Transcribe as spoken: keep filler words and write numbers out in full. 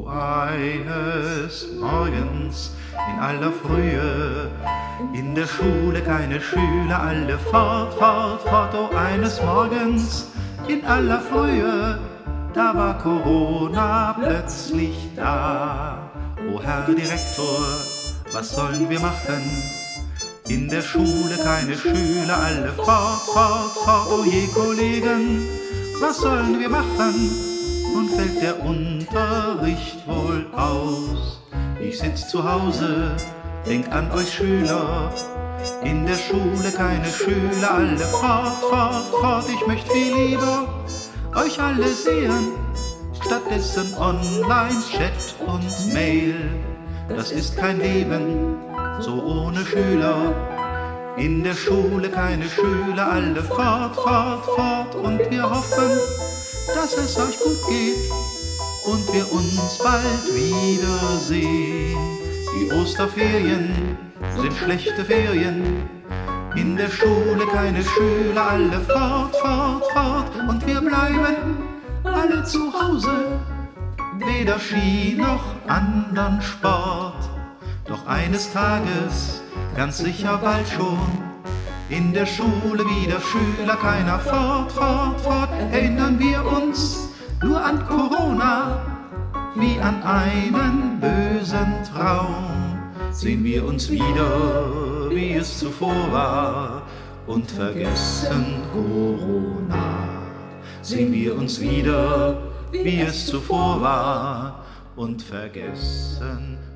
Eines Morgens in aller Frühe, in der Schule keine Schüler, alle fort, fort, fort. Oh, eines Morgens in aller Frühe, da war Corona plötzlich da. O Herr Direktor, was sollen wir machen? In der Schule keine Schüler, alle fort, fort, fort. Oh je Kollegen, was sollen wir machen? Nun fällt der Unterricht wohl aus. Ich sitz zu Hause, denk an euch Schüler. In der Schule keine Schüler, alle fort, fort, fort. Ich möchte viel lieber euch alle sehen, stattdessen Online-Chat und Mail. Das ist kein Leben, so ohne Schüler. In der Schule keine Schüler, alle fort, fort, fort. Und wir hoffen, dass es euch gut geht und wir uns bald wiedersehen. Die Osterferien sind schlechte Ferien. In der Schule keine Schüler, alle fort, fort, fort. Und wir bleiben alle zu Hause, weder Ski noch andern Sport. Doch eines Tages, ganz sicher bald schon, in der Schule wieder Schüler, keiner fort, fort, fort. Erinnern wir uns nur an Corona, wie an einen bösen Traum. Sehen wir uns wieder, wie es zuvor war, und vergessen Corona. Sehen wir uns wieder, wie es zuvor war, und vergessen